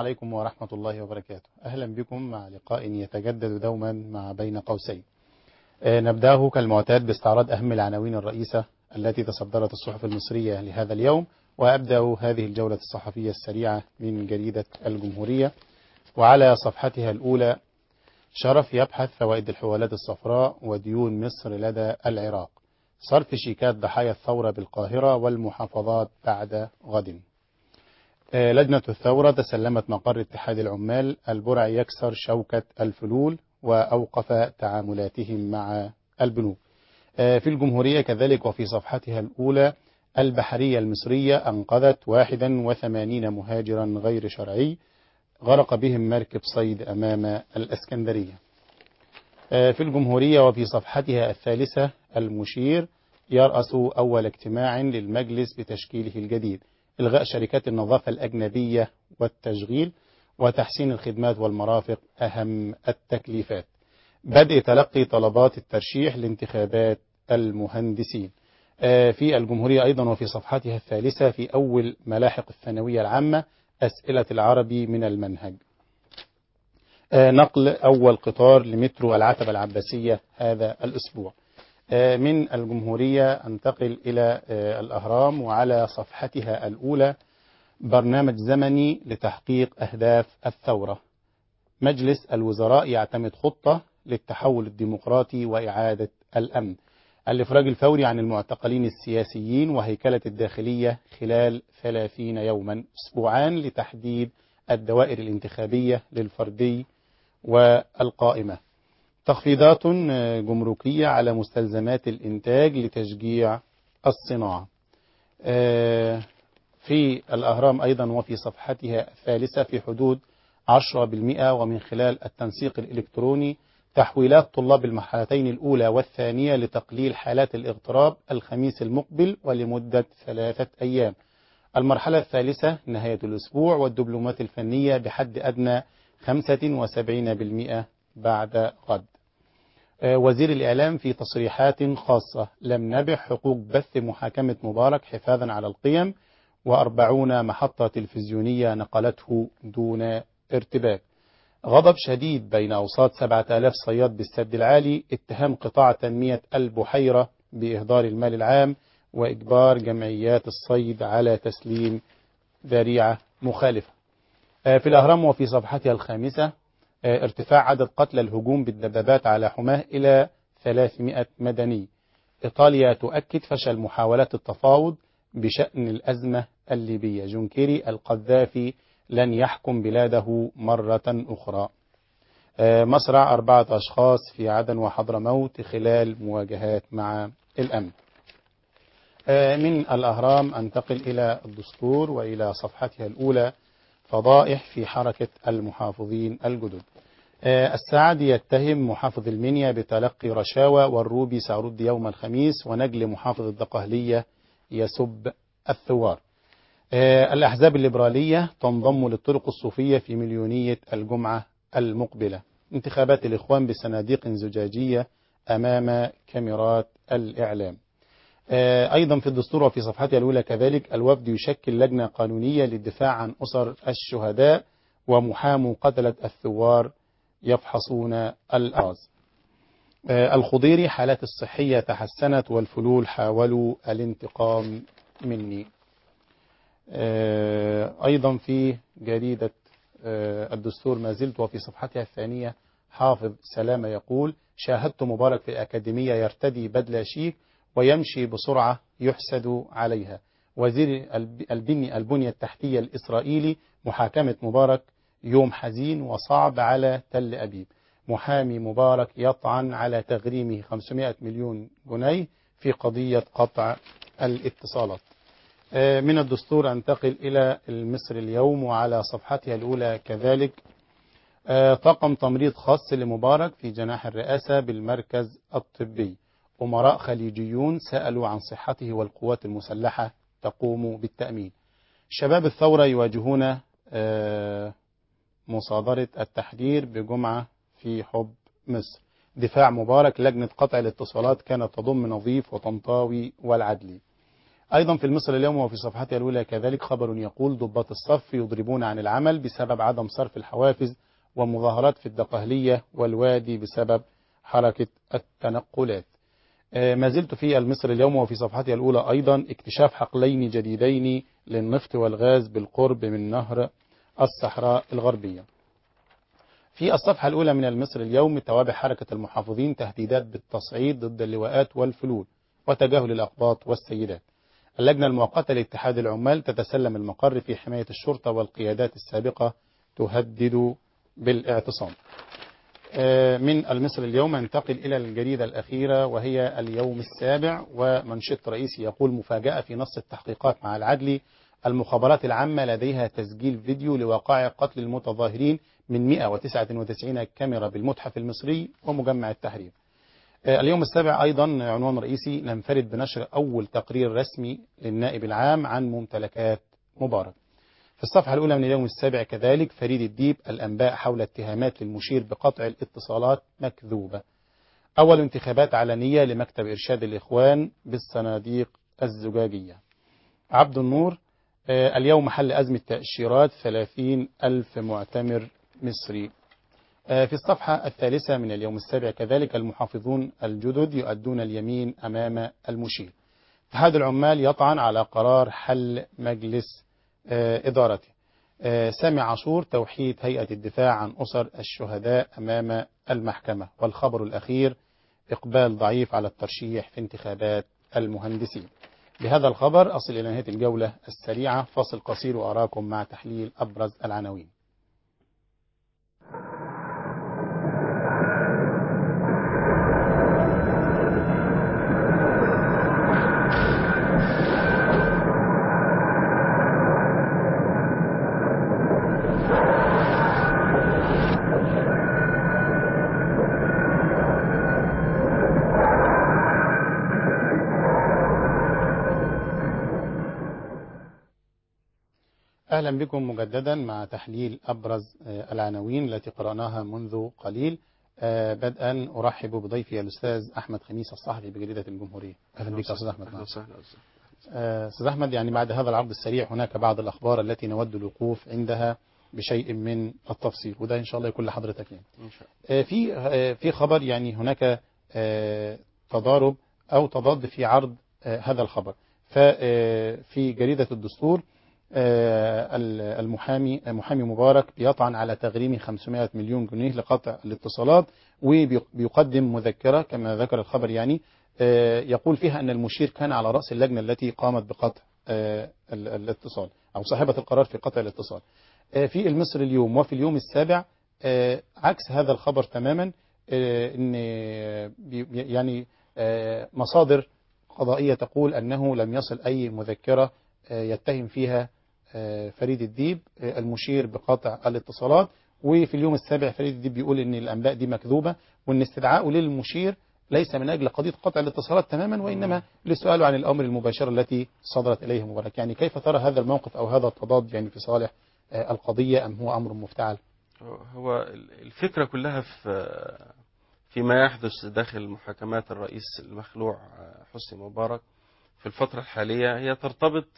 عليكم ورحمة الله وبركاته. أهلا بكم مع لقاء يتجدد دوما مع بين قوسين. نبدأه كالمعتاد باستعراض أهم العناوين الرئيسة التي تصدرت الصحف المصرية لهذا اليوم، وأبدأ هذه الجولة الصحفية السريعة من جريدة الجمهورية. وعلى صفحتها الأولى: شرف يبحث فوائد الحوالات الصفراء وديون مصر لدى العراق، صرف شيكات ضحايا الثورة بالقاهرة والمحافظات بعد غد. لجنة الثورة تسلمت مقر اتحاد العمال، البرع يكسر شوكة الفلول وأوقف تعاملاتهم مع البنوك. في الجمهورية كذلك وفي صفحتها الأولى: البحرية المصرية أنقذت 81 مهاجرا غير شرعي غرق بهم مركب صيد أمام الإسكندرية. في الجمهورية وفي صفحتها الثالثة: المشير يرأس أول اجتماع للمجلس بتشكيله الجديد، إلغاء شركات النظافة الأجنبية والتشغيل وتحسين الخدمات والمرافق أهم التكليفات. بدء تلقي طلبات الترشيح لانتخابات المهندسين. في الجمهورية أيضا وفي صفحتها الثالثة: في أول ملاحق الثانوية العامة أسئلة العربي من المنهج. نقل أول قطار لمترو العتبة العباسية هذا الأسبوع. من الجمهورية أنتقل إلى الأهرام، وعلى صفحتها الأولى: برنامج زمني لتحقيق أهداف الثورة، مجلس الوزراء يعتمد خطة للتحول الديمقراطي وإعادة الأمن، الإفراج الفوري عن المعتقلين السياسيين وهيكلة الداخلية خلال 30 يوما، أسبوعان لتحديد الدوائر الانتخابية للفردي والقائمة، تخفيضات جمركية على مستلزمات الإنتاج لتشجيع الصناعة. في الأهرام أيضا وفي صفحتها الثالثة: في حدود 10% ومن خلال التنسيق الإلكتروني تحويلات طلاب المرحلتين الأولى والثانية لتقليل حالات الاغتراب الخميس المقبل ولمدة 3 أيام. المرحلة الثالثة نهاية الأسبوع، والدبلومات الفنية بحد أدنى 75% بعد غد. وزير الإعلام في تصريحات خاصة: لم نبح حقوق بث محاكمة مبارك حفاظا على القيم، و40 محطة تلفزيونية نقلته دون ارتباك. غضب شديد بين أوساط 7000 صياد بالسد العالي، اتهام قطاع تنمية البحيرة بإهدار المال العام، وإجبار جمعيات الصيد على تسليم ذريعة مخالفة. في الأهرام وفي صفحتها الخامسة: ارتفاع عدد قتلى الهجوم بالدبابات على حماه إلى 300 مدني. إيطاليا تؤكد فشل محاولات التفاوض بشأن الأزمة الليبية. جونكيري: القذافي لن يحكم بلاده مرة أخرى. مصرع 4 أشخاص في عدن وحضرموت خلال مواجهات مع الأمن. من الأهرام أنتقل إلى الدستور، وإلى صفحتها الأولى: فضائح في حركة المحافظين الجدد. السعد يتهم محافظ المنيا بتلقي رشاوى، والروبي سأرد يوم الخميس، ونجل محافظ الدقهلية يسب الثوار. الأحزاب الليبرالية تنضم للطرق الصوفية في مليونية الجمعة المقبلة. انتخابات الإخوان بصناديق زجاجية أمام كاميرات الإعلام. أيضا في الدستور وفي صفحتها الأولى كذلك: الوفد يشكل لجنة قانونية للدفاع عن أسر الشهداء، ومحامو قتلة الثوار يفحصون الأعراض. الخضيري: حالات الصحية تحسنت والفلول حاولوا الانتقام مني. أيضا في جريدة الدستور ما زلت وفي صفحتها الثانية: حافظ سلامة يقول: شاهدت مبارك في الأكاديمية يرتدي بدلة شيك ويمشي بسرعة يحسد عليها. وزير البنية التحتية الإسرائيلي: محاكمة مبارك يوم حزين وصعب على تل أبيب. محامي مبارك يطعن على تغريمه 500 مليون جنيه في قضية قطع الاتصالات. من الدستور أنتقل إلى المصري اليوم، وعلى صفحتها الأولى كذلك: طاقم تمريض خاص لمبارك في جناح الرئاسة بالمركز الطبي. أمراء خليجيون سألوا عن صحته والقوات المسلحة تقوم بالتأمين. شباب الثورة يواجهون مصادرة التحرير بجمعة في حب مصر. دفاع مبارك: لجنة قطع الاتصالات كانت تضم نظيف وطنطاوي والعدلي. أيضا في المصري اليوم وفي صفحته الأولى كذلك خبر يقول ضباط الصف يضربون عن العمل بسبب عدم صرف الحوافز، ومظاهرات في الدقهلية والوادي بسبب حركة التنقلات. ما زلت في المصري اليوم وفي صفحته الأولى أيضا اكتشاف حقلين جديدين للنفط والغاز بالقرب من نهر الصحراء الغربية. في الصفحة الأولى من المصري اليوم توابع حركة المحافظين تهديدات بالتصعيد ضد اللواءات والفلول وتجاهل الأقباط والسيدات. اللجنة المؤقتة لاتحاد العمال تتسلم المقر في حماية الشرطة والقيادات السابقة تهدد بالاعتصام. من المصري اليوم ننتقل إلى الجريدة الأخيرة وهي اليوم السابع، ومنشط رئيسي يقول مفاجأة في نص التحقيقات مع العدلي، المخابرات العامة لديها تسجيل فيديو لوقائع قتل المتظاهرين من 199 كاميرا بالمتحف المصري ومجمع التحرير. اليوم السابع أيضا عنوان رئيسي ننفرد بنشر أول تقرير رسمي للنائب العام عن ممتلكات مبارك. في الصفحة الأولى من اليوم السابع كذلك فريد الديب الأنباء حول اتهامات للمشير بقطع الاتصالات مكذوبة. أول انتخابات علنية لمكتب إرشاد الإخوان بالصناديق الزجاجية. عبد النور اليوم حل أزمة تأشيرات 30,000 معتمر مصري. في الصفحة الثالثة من اليوم السابع كذلك المحافظون الجدد يؤدون اليمين أمام المشير. اتحاد العمال يطعن على قرار حل مجلس إدارته. سامي عاشور توحيد هيئة الدفاع عن أسر الشهداء أمام المحكمة. والخبر الأخير إقبال ضعيف على الترشيح في انتخابات المهندسين. بهذا الخبر أصل إلى نهاية الجولة السريعة، فاصل قصير وأراكم مع تحليل أبرز العناوين. أهلا بكم مجددا مع تحليل أبرز العناوين التي قرأناها منذ قليل. بدءا أرحب بضيفي الأستاذ أحمد خميس الصحفي بجريدة الجمهورية. أهلا بك أستاذ أحمد. أستاذ أحمد، يعني بعد هذا العرض السريع هناك بعض الأخبار التي نود الوقوف عندها بشيء من التفصيل، وده إن شاء الله يكون لحضرتك يعني. في خبر، يعني هناك تضارب أو تضاد في عرض هذا الخبر. ففي جريدة الدستور محامي مبارك بيطعن على تغريم 500 مليون جنيه لقطع الاتصالات، وبيقدم مذكرة كما ذكر الخبر، يعني يقول فيها أن المشير كان على رأس اللجنة التي قامت بقطع الاتصال أو صاحبة القرار في قطع الاتصال. في المصري اليوم وفي اليوم السابع عكس هذا الخبر تماما، أن يعني مصادر قضائية تقول أنه لم يصل أي مذكرة يتهم فيها فريد الديب المشير بقطع الاتصالات. وفي اليوم السابع فريد الديب بيقول ان الانباء دي مكذوبه، وان استدعاءه للمشير ليس من اجل قضيه قطع الاتصالات تماما، وانما لسؤاله عن الامر المباشره التي صدرت اليه مبارك. يعني كيف ترى هذا الموقف او هذا التضاد، يعني في صالح القضيه ام هو امر مفتعل؟ هو الفكره كلها فيما يحدث داخل محاكمات الرئيس المخلوع حسني مبارك في الفتره الحاليه، هي ترتبط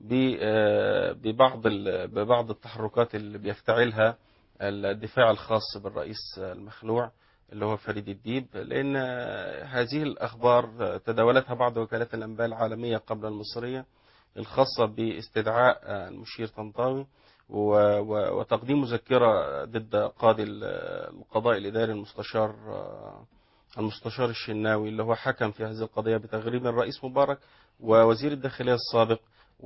ببعض التحركات اللي بيفتعلها الدفاع الخاص بالرئيس المخلوع اللي هو فريد الديب، لأن هذه الأخبار تداولتها بعض وكالات الأنباء العالمية قبل المصرية الخاصة باستدعاء المشير طنطاوي وتقديم مذكرة ضد قاضي القضاء الإداري المستشار الشناوي اللي هو حكم في هذه القضية بتغريم الرئيس مبارك ووزير الداخلية السابق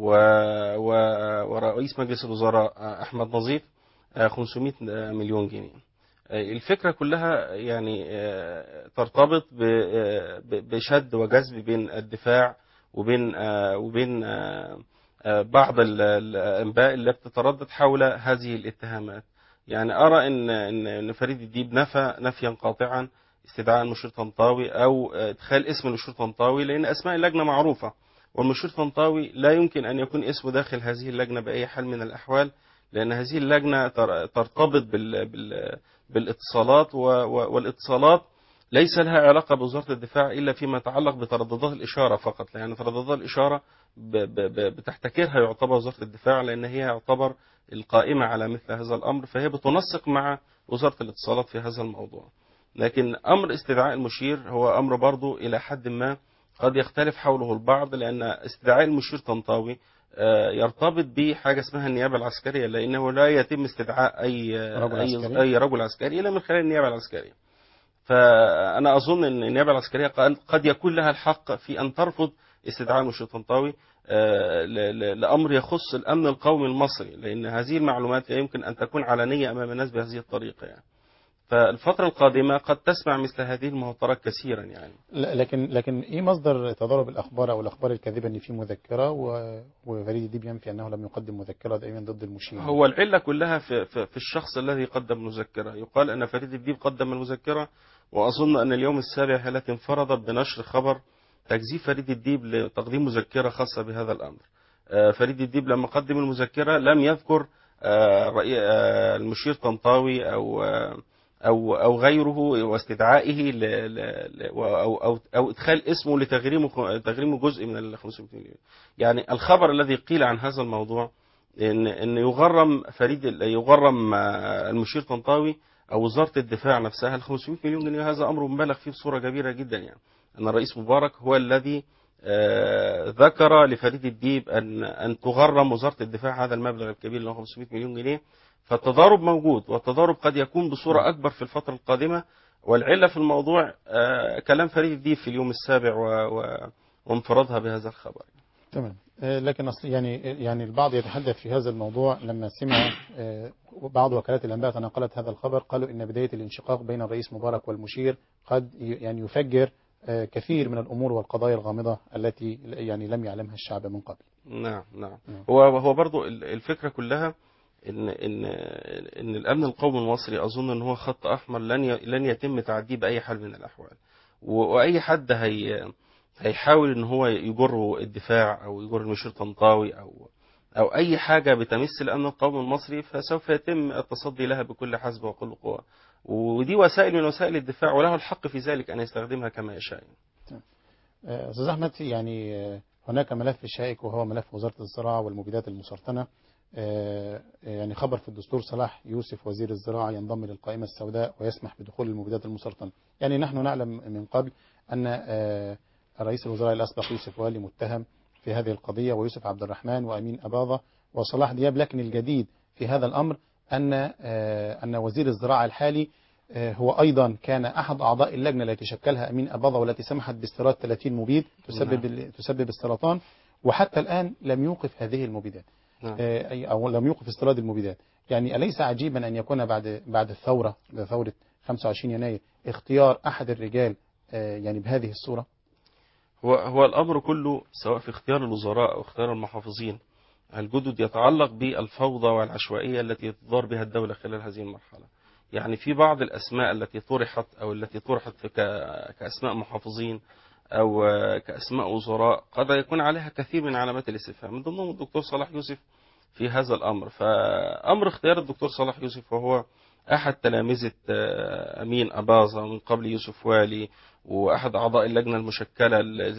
ورئيس مجلس الوزراء أحمد نظيف 500 مليون جنيه. الفكرة كلها يعني ترتبط بشد وجذب بين الدفاع وبين بعض الأنباء اللي بتتردد حول هذه الاتهامات. يعني أرى إن فريد الديب نفى نفيا قاطعا استدعاء المشير طنطاوي أو إدخال اسم المشير طنطاوي، لأن أسماء اللجنة معروفة، والمشير طنطاوي لا يمكن أن يكون اسمه داخل هذه اللجنة بأي حال من الأحوال، لأن هذه اللجنة ترتبط بالاتصالات، والاتصالات ليس لها علاقة بوزارة الدفاع إلا فيما يتعلق بترددات الإشارة فقط، لأن ترددات الإشارة بتحتكرها يعتبر وزارة الدفاع، لأن هي يعتبر القائمة على مثل هذا الأمر، فهي بتنسق مع وزارة الاتصالات في هذا الموضوع. لكن أمر استدعاء المشير هو أمر برضو إلى حد ما قد يختلف حوله البعض، لأن استدعاء المشير طنطاوي يرتبط بحاجة اسمها النيابة العسكرية، لأنه لا يتم استدعاء رجل عسكري. أي رجل عسكري إلا من خلال النيابة العسكرية. فأنا أظن أن النيابة العسكرية قد يكون لها الحق في أن ترفض استدعاء المشير طنطاوي لأمر يخص الأمن القومي المصري، لأن هذه المعلومات لا يمكن أن تكون علنية أمام الناس بهذه الطريقة يعني. فالفترة القادمة قد تسمع مثل هذه المهاترات كثيرا يعني. لكن ايه مصدر تضارب الاخبار او الاخبار الكاذبه ان في مذكره وفريد الديب ينفي انه لم يقدم مذكره دائما ضد المشير؟ هو العلة كلها في الشخص الذي قدم المذكرة. يقال أن فريد الديب قدم المذكرة، وأظن أن اليوم السابع هي التي انفردت بنشر خبر تكذيب فريد الديب لتقديم مذكرة خاصة بهذا الأمر. فريد الديب لما قدم المذكرة لم يذكر المشير طنطاوي أو غيره واستدعائه أو إدخال اسمه لتغريمه جزء من ال 500 مليون. يعني الخبر الذي قيل عن هذا الموضوع إن يغرم المشير طنطاوي أو وزارة الدفاع نفسها ال 500 مليون جنيه. هذا أمر مبالغ فيه بصورة كبيرة جدا، يعني أن الرئيس مبارك هو الذي ذكر لفريد الديب أن تغرم وزارة الدفاع هذا المبلغ الكبير اللي هو 500 مليون جنيه. فالتضارب موجود، والتضارب قد يكون بصورة أكبر في الفترة القادمة. والعلة في الموضوع كلام فريد الديب في اليوم السابع وانفرادها بهذا الخبر. تمام. لكن يعني البعض يتحدث في هذا الموضوع لما سمع بعض وكالات الأنباء تناقلت هذا الخبر، قالوا إن بداية الانشقاق بين الرئيس مبارك والمشير قد يعني يفجر كثير من الأمور والقضايا الغامضة التي يعني لم يعلمها الشعب من قبل. نعم. هو برضو الفكرة كلها إن الأمن القومي المصري أظن إن هو خط أحمر لن يتم تعديه بأي حال من الأحوال. وأي حد هيحاول إن هو يجر الدفاع أو يجر المشير طنطاوي أو أي حاجة بتمس الأمن القومي المصري، فسوف يتم التصدي لها بكل حزم وكل قوة. ودي وسائل من وسائل الدفاع، وله الحق في ذلك أن يستخدمها كما يشاء. أستاذ أحمد، يعني هناك ملف شائك وهو ملف وزارة الزراعة والمبيدات المسرطنة. يعني خبر في الدستور صلاح يوسف وزير الزراعة ينضم للقائمة السوداء ويسمح بدخول المبيدات المسرطنة. يعني نحن نعلم من قبل أن رئيس الوزراء الأسبق يوسف والي متهم في هذه القضية، ويوسف عبد الرحمن وأمين أباظة وصلاح دياب. لكن الجديد في هذا الأمر أن وزير الزراعة الحالي هو أيضا كان أحد أعضاء اللجنة التي شكلها أمين أباظة والتي سمحت باستيراد 30 مبيد تسبب السرطان، وحتى الآن لم يوقف هذه المبيدات أو لم يوقف استيراد المبيدات. يعني أليس عجيبا أن يكون بعد ثورة 25 يناير اختيار أحد الرجال يعني بهذه الصورة؟ هو الأمر كله سواء في اختيار الوزراء أو اختيار المحافظين الجدد يتعلق بالفوضى والعشوائية التي تدار بها الدولة خلال هذه المرحلة. يعني في بعض الأسماء التي طرحت كأسماء محافظين أو كأسماء وزراء قد يكون عليها كثير من علامات الاستفهام، من ضمنهم الدكتور صلاح يوسف في هذا الأمر. فأمر اختيار الدكتور صلاح يوسف وهو أحد تلامذة أمين أباظة من قبل يوسف والي، وأحد أعضاء اللجنة المشكلة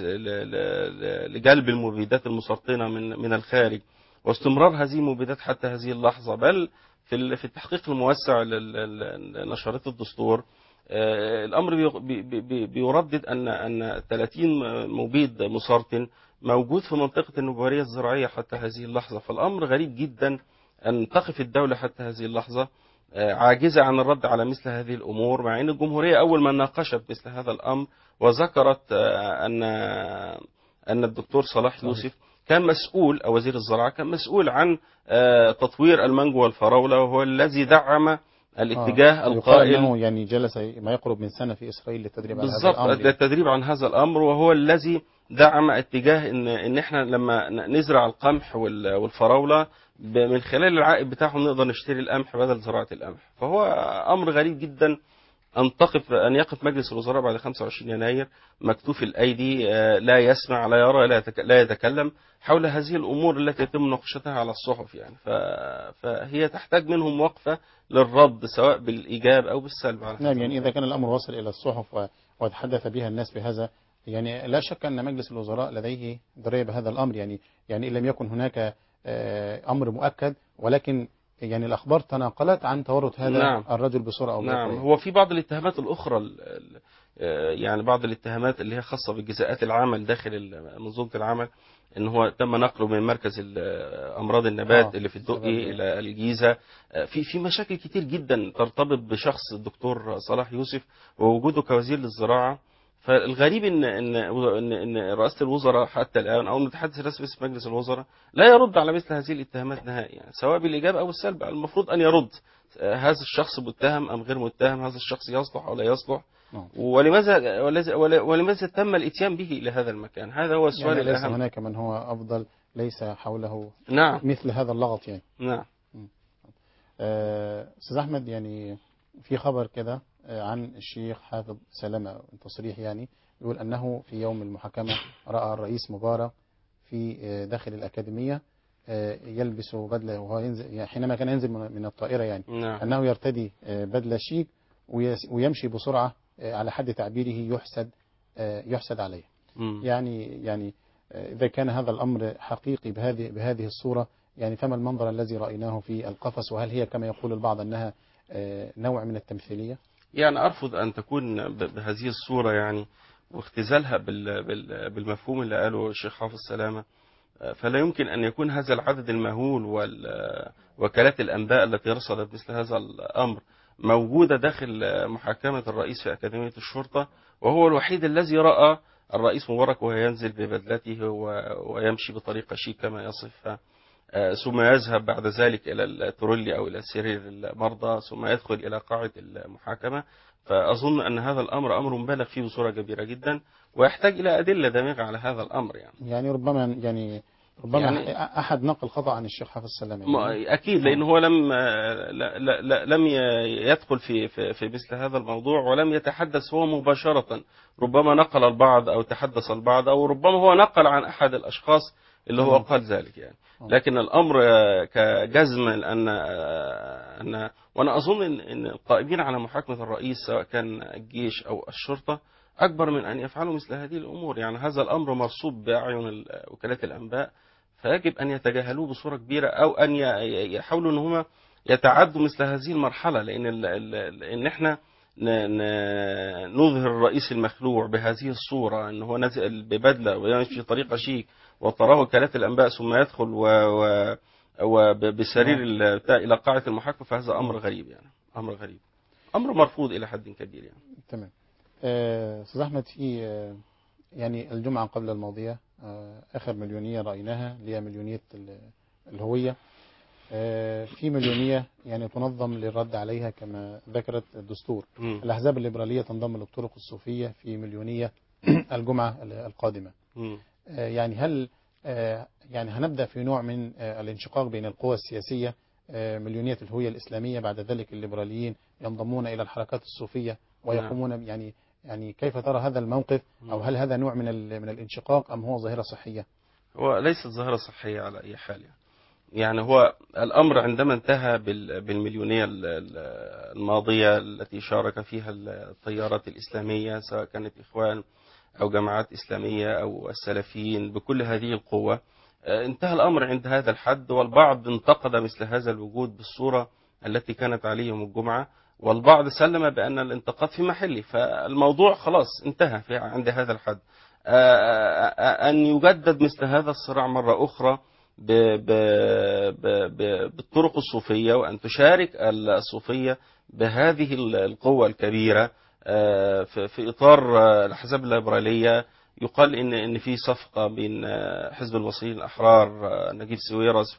لجلب المبيدات المسرطنة من الخارج، واستمرار هذه المبيدات حتى هذه اللحظة. بل في التحقيق الموسع لنشرات الدستور الأمر بيردد أن 30 مبيد مسرطن موجود في منطقة النبوارية الزراعية حتى هذه اللحظة. فالأمر غريب جدا أن تقف الدولة حتى هذه اللحظة عاجزة عن الرد على مثل هذه الأمور، مع أن الجمهورية أول ما ناقشت مثل هذا الأمر وذكرت أن الدكتور صلاح يوسف كان مسؤول، أو وزير الزراعة كان مسؤول عن تطوير المانجو والفراولة، وهو الذي دعم الاتجاه القائل أنه يعني جلس ما يقرب من سنة في إسرائيل للتدريب على هذا الأمر. بالضبط، للتدريب عن هذا الأمر، وهو الذي دعم اتجاه إن إحنا لما نزرع القمح والفراولة من خلال العائد بتاعهم نقدر نشتري القمح بدل زراعة القمح. فهو أمر غريب جدا أن يقف مجلس الوزراء بعد 25 يناير مكتوف الأيدي، لا يسمع لا يرى لا يتكلم حول هذه الأمور التي يتم مناقشتها على الصحف. يعني فهي تحتاج منهم وقفة للرد سواء بالإيجاب أو بالسلب. نعم، يعني إذا كان الأمر وصل إلى الصحف وتحدث بها الناس بهذا. يعني لا شك أن مجلس الوزراء لديه دراية بهذا الأمر، يعني إن لم يكن هناك أمر مؤكد، ولكن يعني الأخبار تناقلت عن تورط هذا نعم. الرجل بصورة أو بأخرى. نعم، هو في بعض الاتهامات الأخرى يعني بعض الاتهامات اللي هي خاصة بجزاءات العمل داخل منظومة العمل، إن هو تم نقله من مركز أمراض النبات اللي في الدقي إلى الجيزة. في مشاكل كتير جدا ترتبط بشخص الدكتور صلاح يوسف ووجوده كوزير للزراعة. فالغريب ان رئاسة الوزراء حتى الآن او المتحدث الرسمي باسم مجلس الوزراء لا يرد على مثل هذه الاتهامات نهائيا، يعني سواء بالإيجاب او السلب. المفروض ان يرد هذا الشخص متهم ام غير متهم، هذا الشخص يصلح او لا يصلح، ولماذا تم الاتيان به الى هذا المكان؟ هذا هو السؤال يعني ليس الأهم. هناك من هو أفضل، ليس حوله نعم. مثل هذا اللغط يعني. نعم. أستاذ أحمد، يعني في خبر كده عن الشيخ حافظ سلامة، تصريح يعني يقول أنه في يوم المحاكمة رأى الرئيس مبارك في داخل الأكاديمية يلبس بدلة وهو ينزل، يعني حينما كان ينزل من الطائرة، يعني نعم. أنه يرتدي بدلة شيك ويمشي بسرعة على حد تعبيره يحسد عليه. يعني إذا كان هذا الأمر حقيقي بهذه الصورة، يعني فما المنظر الذي رأيناه في القفص؟ وهل هي كما يقول البعض أنها نوع من التمثيلية؟ يعني أرفض أن تكون بهذه الصورة، يعني واختزالها بالمفهوم اللي قاله الشيخ حافظ سلامة. فلا يمكن أن يكون هذا العدد المهول وكالات الأنباء التي رصدت مثل هذا الأمر موجودة داخل محاكمة الرئيس في أكاديمية الشرطة، وهو الوحيد الذي رأى الرئيس مبارك وهو ينزل ببدلته ويمشي بطريقة شيك كما يصفها، ثم يذهب بعد ذلك إلى الترولي أو إلى سرير المرضى، ثم يدخل إلى قاعة المحاكمة. فأظن أن هذا الأمر أمر مبالغ فيه بصورة كبيرة جدا، ويحتاج إلى أدلة دامغة على هذا الأمر. يعني ربما أحد نقل خطأ عن الشيخ حافظ السلامي يعني. أكيد، لأنه هو لم يدخل في مثل هذا الموضوع، ولم يتحدث هو مباشرة. ربما نقل البعض أو تحدث البعض، أو ربما هو نقل عن أحد الأشخاص اللي هو قال ذلك يعني. لكن الأمر كجزم أن وأنا أظن أن القائمين على محاكمة الرئيس سواء كان الجيش أو الشرطة أكبر من أن يفعلوا مثل هذه الأمور. يعني هذا الأمر مرصوب بأعين وكالات الأنباء، فيجب أن يتجاهلوه بصورة كبيرة، أو أن يحاولوا أن هم يتعدوا مثل هذه المرحلة. لأن إحنا نظهر الرئيس المخلوع بهذه الصورة، أنه هو نازل ببدلة ويمشي طريقة شيك وتراه وكالات الأنباء، ثم يدخل وبسرير إلى قاعة المحاكمة. فهذا أمر غريب، يعني أمر غريب، أمر مرفوض إلى حد كبير يعني. تمام. أستاذ أحمد، في يعني الجمعة قبل الماضية آخر مليونية رأيناها اللي هي مليونية الهوية. في مليونية يعني تنظم للرد عليها كما ذكرت الدستور. الأحزاب الليبرالية تنضم للطرق الصوفية في مليونية الجمعة القادمة. يعني هل يعني هنبدأ في نوع من الانشقاق بين القوى السياسية، مليونية الهوية الإسلامية، بعد ذلك الليبراليين ينضمون إلى الحركات الصوفية ويقومون يعني كيف ترى هذا الموقف؟ أو هل هذا نوع من الانشقاق أم هو ظاهرة صحية؟ هو ليست ظاهرة صحية على أي حال. يعني هو الأمر عندما انتهى بالمليونية الماضية التي شارك فيها التيارات الإسلامية، سواء كانت إخوان أو جماعات إسلامية أو السلفيين بكل هذه القوة، انتهى الأمر عند هذا الحد. والبعض انتقد مثل هذا الوجود بالصورة التي كانت عليه يوم الجمعة، والبعض سلم بأن الانتقاد في محله. فالموضوع خلاص انتهى عند هذا الحد. أن يجدد مثل هذا الصراع مرة أخرى بالطرق الصوفية، وأن تشارك الصوفية بهذه القوة الكبيرة في إطار الأحزاب الليبرالية. يقال إن في صفقة بين حزب المصريين الأحرار نجيب ساويرس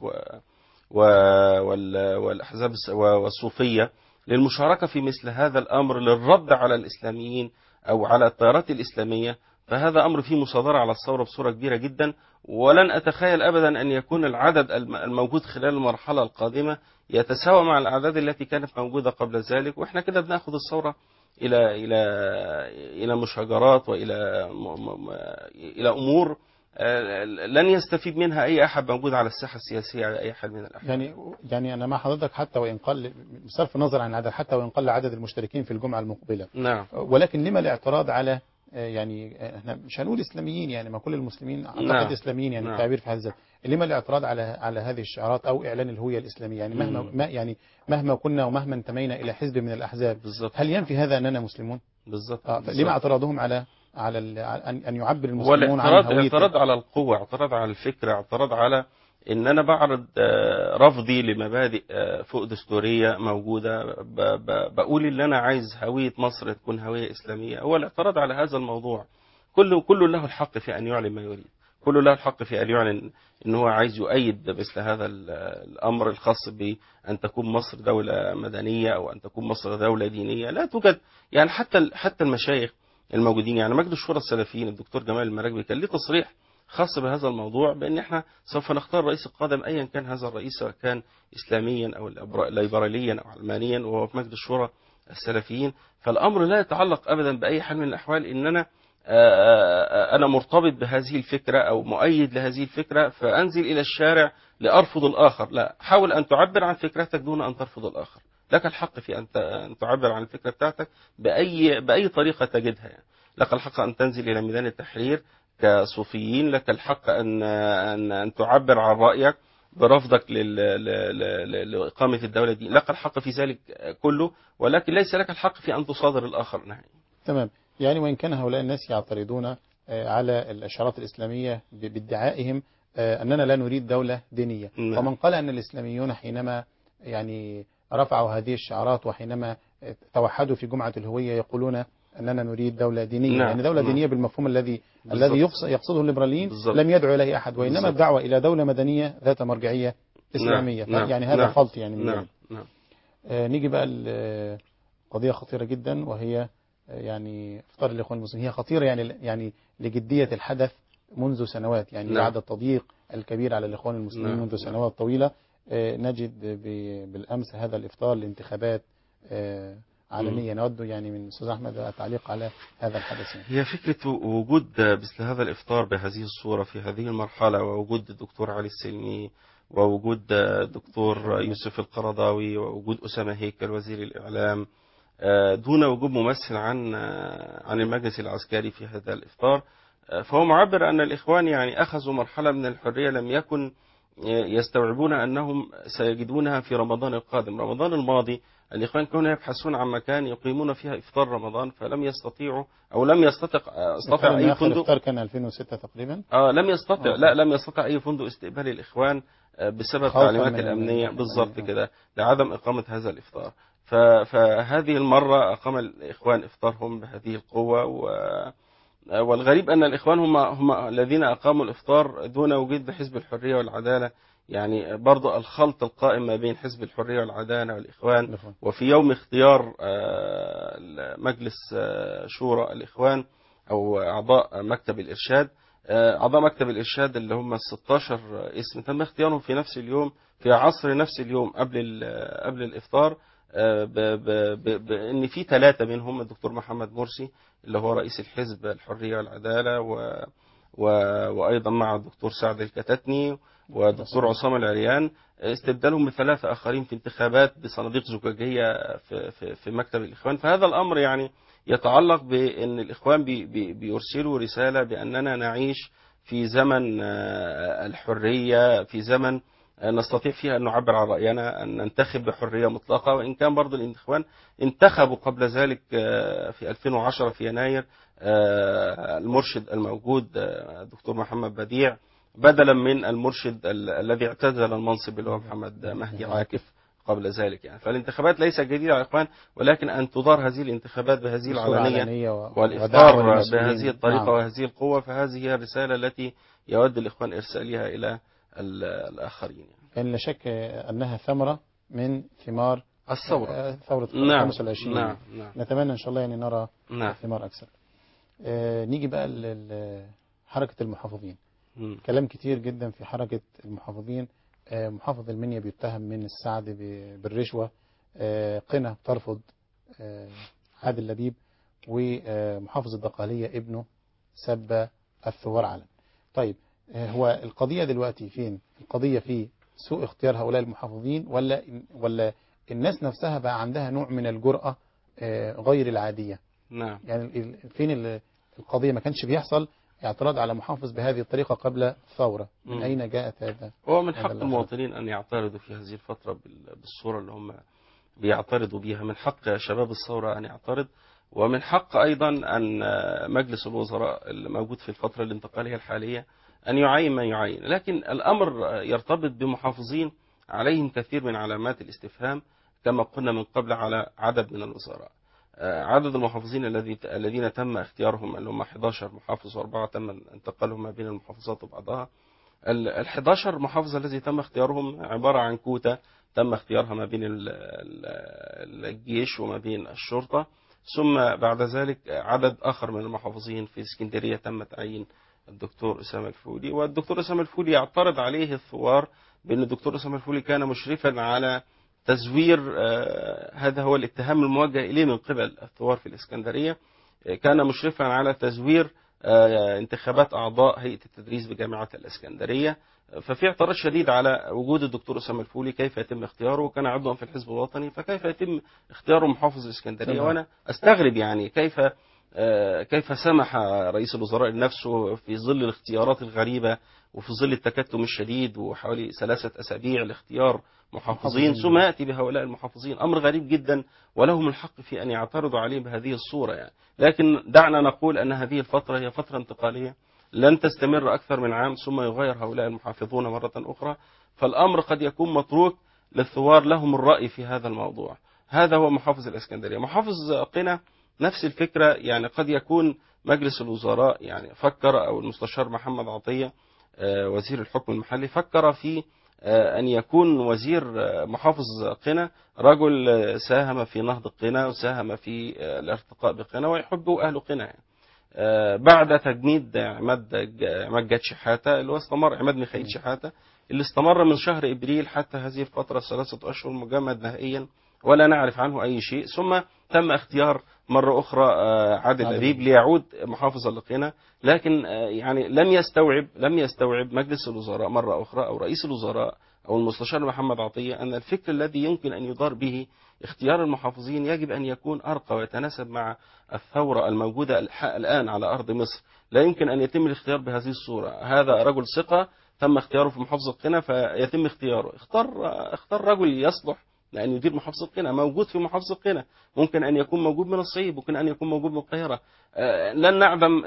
والأحزاب والصوفية للمشاركة في مثل هذا الأمر للرد على الإسلاميين أو على التيارات الإسلامية. فهذا أمر فيه مصادرة على الثورة بصورة كبيرة جدا، ولن أتخيل أبدا أن يكون العدد الموجود خلال المرحلة القادمة يتساوى مع الأعداد التي كانت موجودة قبل ذلك. وإحنا كده بنأخذ الثورة إلى مشاجرات وإلى أمور لن يستفيد منها أي أحد موجود على الساحة السياسية على أي حال من الأحوال. يعني أنا مع حضرتك، حتى وإن قل بصرف النظر عن العدد، حتى وإن قل عدد المشتركين في الجمعة المقبلة، نعم. ولكن لما الاعتراض على يعني احنا مش هنقول اسلاميين، يعني ما كل المسلمين اعتقد نعم. اسلاميين، يعني نعم. التعبير في هذا الذات. لما الاعتراض على هذه الشعارات او اعلان الهويه الاسلاميه؟ يعني مهما كنا ومهما انتمينا الى حزب من الاحزاب، بالظبط. هل ينفي هذا اننا مسلمون؟ بالظبط. فلما اعتراضهم على ان يعبر هو المسلمون عن الاعتراض هويه؟ اعتراض على القوة، اعتراض على الفكرة، اعتراض على ان انا بعرض رفضي لمبادئ فوق دستورية موجودة، بقول ان انا عايز هوية مصر تكون هوية اسلامية. هو الاعتراض على هذا الموضوع كله له الحق في ان يعلن ما يريد، كله له الحق في ان يعلن ان هو عايز يؤيد مثل هذا الامر الخاص بان تكون مصر دولة مدنية او ان تكون مصر دولة دينية. لا توجد يعني حتى المشايخ الموجودين، يعني مجلس الشورى السلفيين الدكتور جمال المراكبي كان ليه تصريح خاص بهذا الموضوع، بان احنا سوف نختار الرئيس القادم ايا كان هذا الرئيس، سواء كان اسلاميا او ليبراليا او علمانيا، وهو في مجلس الشورى السلفيين. فالامر لا يتعلق ابدا باي حال من الاحوال ان انا مرتبط بهذه الفكره او مؤيد لهذه الفكره فانزل الى الشارع لارفض الاخر. لا، حاول ان تعبر عن فكرتك دون ان ترفض الاخر. لك الحق في ان تعبر عن الفكره بتاعتك باي طريقه تجدها. يعني لك الحق ان تنزل الى ميدان التحرير كصوفيين، لك الحق ان تعبر عن رايك برفضك لاقامه الدوله دي، لك الحق في ذلك كله، ولكن ليس لك الحق في ان تصادر الاخر نهائيا. تمام. يعني وإن كان هؤلاء الناس يعترضون على الإشارات الإسلامية بادعائهم أننا لا نريد دولة دينية، نعم. ومن قال أن الإسلاميون حينما يعني رفعوا هذه الشعارات وحينما توحدوا في جمعة الهوية يقولون أننا نريد دولة دينية، نعم. يعني دولة نعم. دينية بالمفهوم الذي بالضبط. يقصده الليبراليين بالضبط. لم يدعو إليه أحد، وإنما بالضبط. الدعوة إلى دولة مدنية ذات مرجعية نعم. إسلامية. نعم. يعني هذا نعم. خلط يعني من نعم. جانب. نعم. نيجي بقى قضية خطيرة جدا، وهي يعني افطار الإخوان المسلمين. هي خطيرة يعني لجدية الحدث منذ سنوات، يعني نعم. بعد التضييق الكبير على الإخوان المسلمين نعم. منذ نعم. سنوات طويلة. نجد بالأمس هذا الإفطار لانتخابات عالمية. نود يعني من أستاذ أحمد التعليق على هذا الحدث. هي فكرة وجود مثل هذا الإفطار بهذه الصورة في هذه المرحلة، ووجود الدكتور علي السلمي، ووجود الدكتور يوسف القرضاوي، ووجود أسامة هيكل وزير الإعلام، دون وجود ممثل عن المجلس العسكري في هذا الإفطار، فهو معبر أن الإخوان يعني أخذوا مرحلة من الحرية لم يكن يستوعبون أنهم سيجدونها في رمضان القادم. رمضان الماضي الإخوان كانوا يبحثون عن مكان يقيمون فيها إفطار رمضان، فلم يستطيعوا أو لم يستطع أي فندق. الإفطار كان 2006 تقريبا. لم يستطع لم يستطع أي فندق استقبال الإخوان بسبب التعليمات الأمنية. بالضبط كده، لعدم إقامة هذا الإفطار. فهذه المرة أقام الإخوان إفطارهم بهذه القوة، والغريب أن الإخوان هم الذين أقاموا الإفطار دون وجود حزب الحرية والعدالة. يعني برضو الخلط القائم ما بين حزب الحرية والعدالة والإخوان، وفي يوم اختيار مجلس شورى الإخوان أو أعضاء مكتب الإرشاد، أعضاء مكتب الإرشاد اللي هم 16 اسم تم اختيارهم في نفس اليوم، في عصر نفس اليوم قبل الإفطار، بأن في 3 منهم الدكتور محمد مرسي اللي هو رئيس الحزب الحرية والعدالة، وأيضا مع الدكتور سعد الكتاتني والدكتور عصام العريان، استبدالهم ب3 آخرين في انتخابات بصناديق زجاجية في مكتب الإخوان. فهذا الأمر يعني يتعلق بأن الإخوان بيرسلوا رسالة بأننا نعيش في زمن الحرية، في زمن نستطيع فيها أن نعبر عن رأينا، أن ننتخب بحرية مطلقة. وإن كان برضو الإخوان انتخبوا قبل ذلك في 2010 في يناير المرشد الموجود الدكتور محمد بديع بدلا من المرشد الذي اعتزل المنصب اللي هو محمد مهدي عاكف قبل ذلك. يعني فالانتخابات ليست جديدة على الإخوان، ولكن أن تدار هذه الانتخابات بهذه العلنية والإفطار بهذه الطريقة. نعم. وهذه القوة، فهذه هي الرسالة التي يود الإخوان إرسالها إلى الآخرين. يعني لا شك أنها ثمرة من ثمار ثورة نعم. 25. نعم. نعم. نتمنى إن شاء الله يعني نرى نعم. ثمار أكثر. نيجي بقى حركة المحافظين. كلام كتير جدا في حركة المحافظين. محافظ المنيا بيتهم من السعد بالرشوة، قنا ترفض عادل لبيب، ومحافظ الدقهلية ابنه سب الثوار علن. طيب هو القضية دلوقتي فين؟ القضية في سوء اختيار هؤلاء المحافظين، ولا الناس نفسها بقى عندها نوع من الجرأة غير العادية؟ نعم. يعني فين القضية؟ ما كانش بيحصل اعتراض على محافظ بهذه الطريقة قبل الثورة. من أين جاءت هذا؟ هو من هذا حق الاعتراض؟ المواطنين أن يعترضوا في هذه الفترة بالصورة اللي هم بيعترضوا بيها. من حق شباب الثورة أن يعترض، ومن حق أيضا أن مجلس الوزراء الموجود في الفترة الانتقالية الحالية أن يعين ما يعين. لكن الأمر يرتبط بمحافظين عليهم كثير من علامات الاستفهام، كما قلنا من قبل على عدد من الوزراء. عدد المحافظين الذين تم اختيارهم اللي هم 11 محافظ و4 تم انتقالهم ما بين المحافظات وبعضها. ال 11 محافظة الذي تم اختيارهم عبارة عن كوتا تم اختيارها ما بين الجيش وما بين الشرطة، ثم بعد ذلك عدد آخر من المحافظين في اسكندرية تم تعيين الدكتور أسامة الفولي. والدكتور أسامة الفولي يعترض عليه الثوار بأن الدكتور أسامة الفولي كان مشرفا على تزوير، هذا هو الاتهام الموجه إليه من قبل الثوار في الإسكندرية، كان مشرفا على تزوير انتخابات أعضاء هيئة التدريس بجامعة الإسكندرية. ففي اعتراض شديد على وجود الدكتور أسامة الفولي، كيف يتم اختياره؟ وكان عضوا في الحزب الوطني، فكيف يتم اختياره محافظ الإسكندرية؟ وأنا أستغرب يعني كيف سمح رئيس الوزراء لنفسه في ظل الاختيارات الغريبة وفي ظل التكتم الشديد وحوالي 3 أسابيع لاختيار محافظين، ثم يأتي بهؤلاء المحافظين؟ أمر غريب جدا، ولهم الحق في أن يعترضوا عليه بهذه الصورة يعني. لكن دعنا نقول أن هذه الفترة هي فترة انتقالية لن تستمر أكثر من عام، ثم يغير هؤلاء المحافظون مرة أخرى. فالأمر قد يكون متروك للثوار لهم الرأي في هذا الموضوع. هذا هو محافظ الإسكندرية. محافظ قنا نفس الفكرة، يعني قد يكون مجلس الوزراء يعني فكر، أو المستشار محمد عطية وزير الحكم المحلي فكر في أن يكون وزير محافظ قنا رجل ساهم في نهضة قنا وساهم في الارتقاء بقنا ويحبه أهل قنا يعني. بعد تجنيد عماد جاد شحاتة اللي هو استمر، عماد ميخائيل شحاتة اللي استمر من شهر إبريل حتى هذه الفترة 3 أشهر مجمد نهائيا ولا نعرف عنه أي شيء. ثم تم اختيار مرة أخرى عادل أبيب ليعود محافظا لقنا، لكن يعني لم يستوعب مجلس الوزراء مرة أخرى أو رئيس الوزراء أو المستشار محمد عطية أن الفكر الذي يمكن أن يدار به اختيار المحافظين يجب أن يكون أرقى ويتناسب مع الثورة الموجودة الآن على أرض مصر. لا يمكن أن يتم الاختيار بهذه الصورة. هذا رجل ثقة تم اختياره في محافظة قنا فيتم اختياره. اختار رجل يصلح لأن يدير محافظة قنا، موجود في محافظة قنا، ممكن أن يكون موجود من الصعيد، ممكن أن يكون موجود من القاهرة. لن نعدم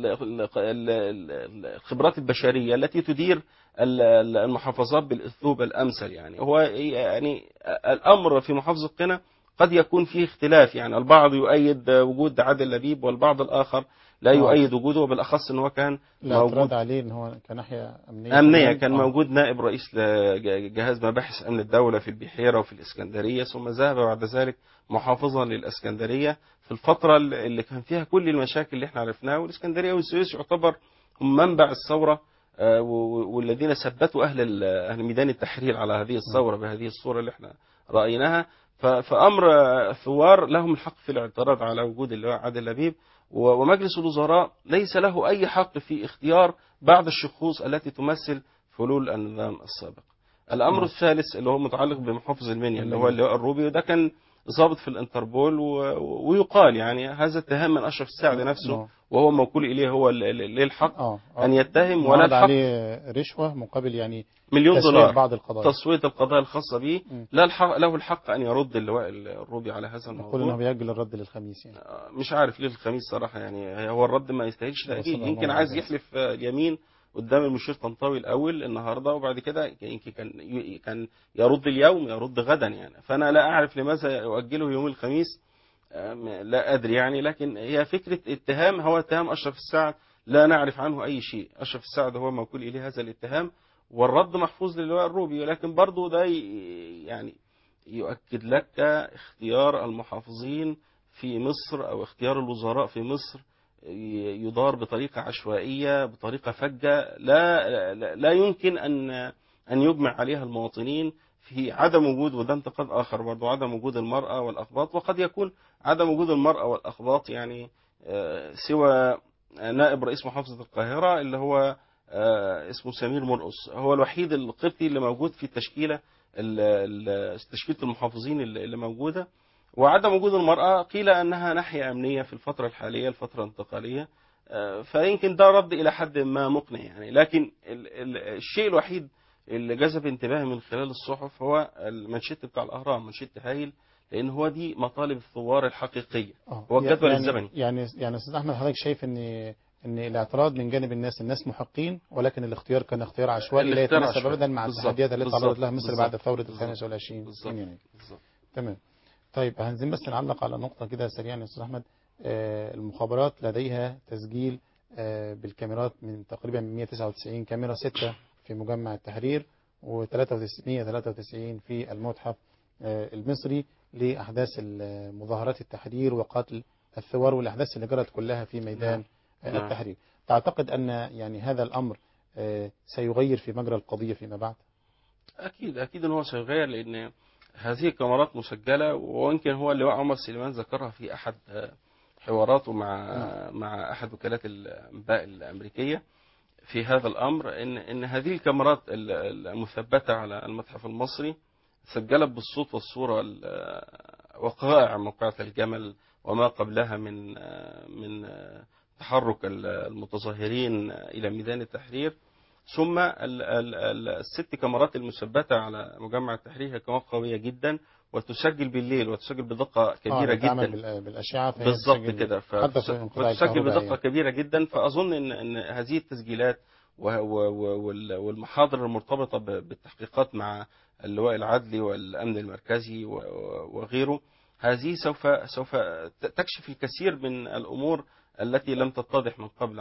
الخبرات البشرية التي تدير المحافظات بالأسلوب الأمثل. يعني هو يعني الأمر في محافظة قنا قد يكون فيه اختلاف، يعني البعض يؤيد وجود عادل لبيب والبعض الآخر لا يؤيد وجوده، وبالأخص أنه كان موجود عليه أن هو كناحية أمنية كان موجود نائب رئيس جهاز مباحث أمن الدولة في البحيرة وفي الإسكندرية، ثم ذهب بعد ذلك محافظا للإسكندرية في الفترة اللي كان فيها كل المشاكل اللي احنا عرفناها. والإسكندرية والسويس يعتبر هم منبع الثورة، والذين ثبتوا أهل ميدان التحرير على هذه الثورة بهذه الصورة اللي احنا رأيناها. فأمر الثوار لهم الحق في الاعتراض على وجود اللواء عادل لبيب، ومجلس الوزراء ليس له أي حق في اختيار بعض الشخوص التي تمثل فلول النظام السابق. الأمر الثالث اللي هو متعلق بمحافظ المنيا اللي هو اللواء الروبي، وده كان ضابط في الانتربول، ويقال يعني هذا اتهام من أشرف السعد نفسه وهو موكول إليه، هو ليه الحق أن يتهم ولا الحق عليه رشوة مقابل يعني $1,000,000 بعض القضايا، تصوية القضايا الخاصة به. له الحق أن يرد اللواء الروبي على هذا الموضوع. يقول أنه بيأجل الرد للخميس يعني. مش عارف ليه الخميس صراحة، يعني هو الرد ما يستاهلش تأجيل. يمكن عايز يحلف اليمين قدام المشير طنطاوي الأول النهاردة، وبعد كده يمكن كان يرد اليوم يرد غدا يعني. فأنا لا أعرف لماذا يؤجله يوم الخميس، لا أدري يعني. لكن هي فكرة اتهام، هو اتهام أشرف السعد لا نعرف عنه أي شيء. أشرف السعد هو موكول إليه هذا الاتهام، والرد محفوظ للواء الروبي. ولكن برضو ده يعني يؤكد لك اختيار المحافظين في مصر أو اختيار الوزراء في مصر يدار بطريقة عشوائية، بطريقة فجة لا يمكن أن يجمع عليها المواطنين في عدم وجود، وده انتقاد آخر برضو، عدم وجود المرأة والأقباط. وقد يكون عدم وجود المرأة والأقباط يعني سوى نائب رئيس محافظة القاهرة اللي هو اسمه سمير مرقص، هو الوحيد القبطي اللي موجود في التشكيلة تشكيلة المحافظين اللي موجودة. وعدم وجود المرأة قيل أنها ناحية أمنية في الفترة الحالية، الفترة الانتقالية، فيمكن ده رد إلى حد ما مقنع يعني. لكن الشيء الوحيد اللي جذب انتباهي من خلال الصحف هو المانشيت بتاع الأهرام، مانشيت هايل، لأن هو دي مطالب الثوار الحقيقية، هو الجدول الزمني. يعني أستاذ أحمد، حضرتك شايف إن الاعتراض من جانب الناس محقين، ولكن الاختيار كان اختيار عشوائي لا يتناسب أبدا مع التحديات التي تعرضت لها مصر بعد ثورة 25 من يناير. تمام. طيب عايزين بس نعلق على نقطة كده سريعا يا أستاذ أحمد. المخابرات لديها تسجيل بالكاميرات من تقريبا 199 كاميرا، 6 في مجمع التحرير و193 في المتحف المصري لأحداث مظاهرات التحرير وقتل الثوار والأحداث اللي جرت كلها في ميدان التحرير. تعتقد أن يعني هذا الأمر سيغير في مجرى القضية فيما بعد؟ أكيد أنه سيغير، لأن هذه الكاميرات مسجلة، ويمكن هو اللواء عمر سليمان ذكرها في أحد حواراته مع أحد وكالات الأنباء الأمريكية في هذا الأمر، إن هذه الكاميرات المثبتة على المتحف المصري سجلت بالصوت والصورة وقائع موقعة الجمل وما قبلها من تحرك المتظاهرين إلى ميدان التحرير. ثم الست كاميرات المثبتة على مجمع التحرير هي كاميرات قوية جدا، وتسجل بالليل وتسجل بدقة كبيرة جدا بالأشعة، بالضبط كده، فتسجل بدقة كبيرة جدا. فأظن إن هذه التسجيلات والمحاضر المرتبطة بالتحقيقات مع اللواء العدلي والأمن المركزي وغيره، هذه سوف تكشف الكثير من الأمور التي لم تتضح من قبل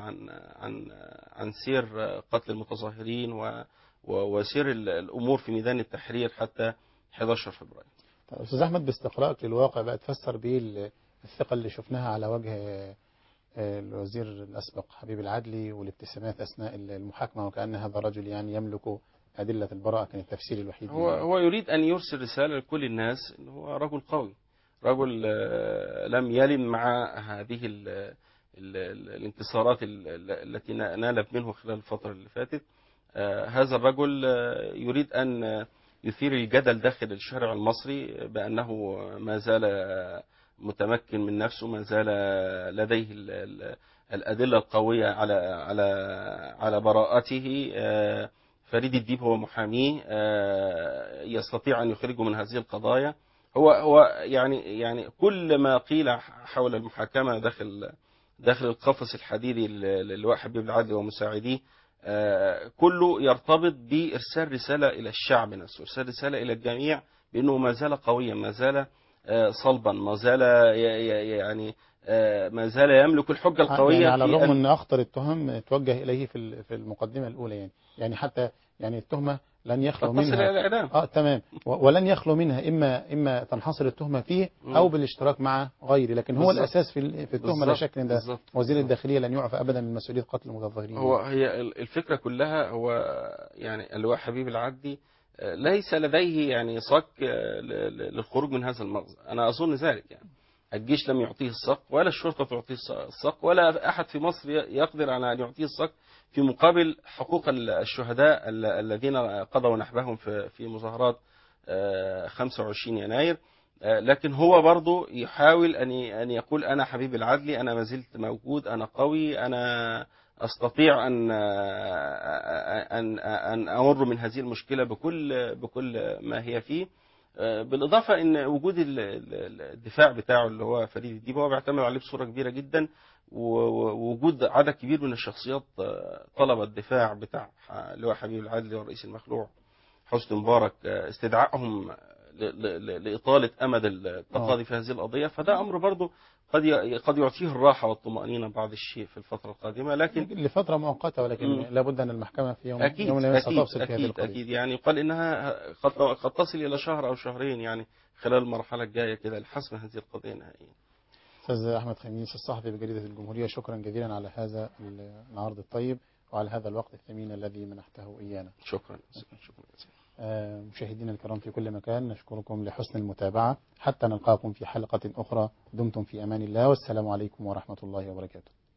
عن سير قتل المتظاهرين وسير الأمور في ميدان التحرير حتى 11 فبراير. أستاذ أحمد، باستقراءك للواقع بقى تفسر به الثقة اللي شفناها على وجه الوزير الأسبق حبيب العدلي والابتسامات أثناء المحاكمة، وكأن هذا الرجل يعني يملك أدلة البراءة، كان التفسير الوحيد. هو يريد أن يرسل رسالة لكل الناس أن هو رجل قوي، رجل لم يلم مع هذه الانتصارات التي نالت منه خلال الفترة اللي فاتت. هذا الرجل يريد أن يثير الجدل داخل الشارع المصري بأنه ما زال متمكن من نفسه، ما زال لديه الأدلة القوية على براءته. فريد الديب هو محاميه، يستطيع أن يخرجه من هذه القضايا. هو يعني كل ما قيل حول المحاكمة داخل القفص الحديدي للواء حبيب العدلي ومساعديه، كله يرتبط بإرسال رسالة إلى الشعب نفسه، إرسال رسالة إلى الجميع بأنه ما زال قويا، ما زال صلبا، ما زال ما زال يملك الحجة القوية. يعني على الرغم أن أخطر التهم توجه إليه في المقدمة الأولى، يعني حتى يعني التهمة لن يخلو منها تمام، ولن يخلو منها إما تنحصر التهمة فيه أو بالاشتراك مع غيره، لكن هو الأساس في التهمة لا شك. ده وزير الداخلية لن يعفى أبدا من مسؤولية قتل المتظاهرين. هي الفكرة كلها، هو يعني اللواء حبيب العدلي ليس لديه يعني صك للخروج من هذا المأزق، أنا أظن ذلك. يعني الجيش لم يعطيه الصك، ولا الشرطة تعطيه الصك، ولا أحد في مصر يقدر على أن يعطيه الصك في مقابل حقوق الشهداء الذين قضوا نحبهم في مظاهرات 25 يناير. لكن هو برضو يحاول أن يقول أنا حبيب العدلي، أنا ما زلت موجود، أنا قوي، أنا أستطيع أن أمر من هذه المشكلة بكل ما هي فيه. بالإضافة أن وجود الدفاع بتاعه اللي هو فريد الديب هو بيعتمد عليه بصورة كبيرة جدا، ووجود عدد كبير من الشخصيات طلب الدفاع بتاع اللي هو حبيب العدلي والرئيس المخلوع حسني مبارك، استدعائهم لإطالة أمد التقاضي في هذه القضية. فده أمر برضه قد يعطيه الراحة والطمأنينة بعض الشيء في الفترة القادمة، لكن لفترة مؤقتة، ولكن لابد أن المحكمة في يوم أكيد ستفصل في هذه القضية. أكيد يعني يقال إنها قد تصل إلى شهر أو شهرين يعني خلال المرحلة الجاية كده لحسم هذه القضية نهائيا. أستاذ أحمد خميس الصحفي بجريدة الجمهورية، شكرا جزيلا على هذا العرض الطيب وعلى هذا الوقت الثمين الذي منحته إيانا. شكرا. مشاهدينا الكرام في كل مكان، نشكركم لحسن المتابعة، حتى نلقاكم في حلقة أخرى، دمتم في أمان الله، والسلام عليكم ورحمة الله وبركاته.